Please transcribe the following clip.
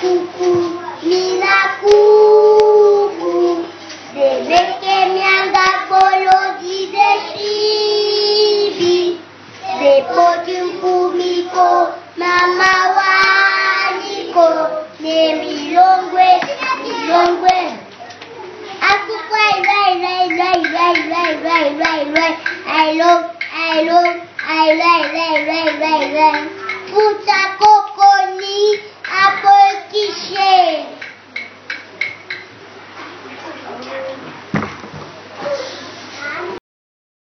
kuku, nina kuku. Debeke mianga polo gide shibi. Depo kumiko, mama waniko. Ne milongwe, milongwe. Aku rai. I love. Puta